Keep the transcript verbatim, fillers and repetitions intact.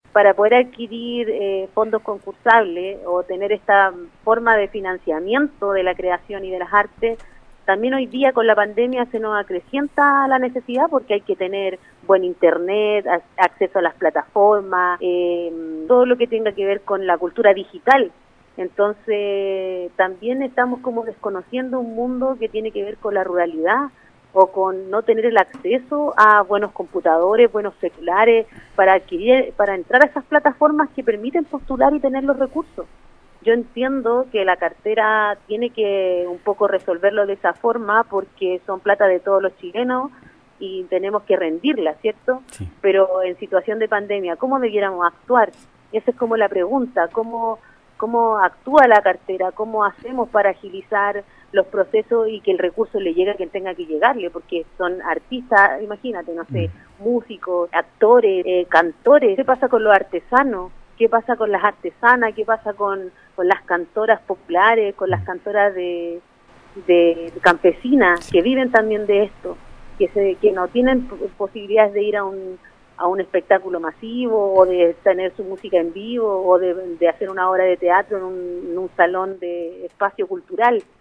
para poder adquirir eh, fondos concursables o tener esta forma de financiamiento de la creación y de las artes, también hoy día con la pandemia se nos acrecienta la necesidad porque hay que tener buen internet, acceso a las plataformas, eh, todo lo que tenga que ver con la cultura digital. Entonces también estamos como desconociendo un mundo que tiene que ver con la ruralidad o con no tener el acceso a buenos computadores, buenos celulares para adquirir, para entrar a esas plataformas que permiten postular y tener los recursos. Yo entiendo que la cartera tiene que un poco resolverlo de esa forma porque son plata de todos los chilenos y tenemos que rendirla, ¿cierto? Sí. Pero en situación de pandemia, ¿cómo debiéramos actuar? Esa es como la pregunta, ¿cómo, cómo actúa la cartera? ¿Cómo hacemos para agilizar los procesos y que el recurso le llegue a quien tenga que llegarle? Porque son artistas, imagínate, no sé, mm. músicos, actores, eh, cantores. ¿Qué pasa con los artesanos? ¿Qué pasa con las artesanas? ¿Qué pasa con, con las cantoras populares, con las cantoras de, de, de campesinas que viven también de esto, que se que no tienen posibilidades de ir a un a un espectáculo masivo o de tener su música en vivo o de, de hacer una obra de teatro en un, en un salón de espacio cultural?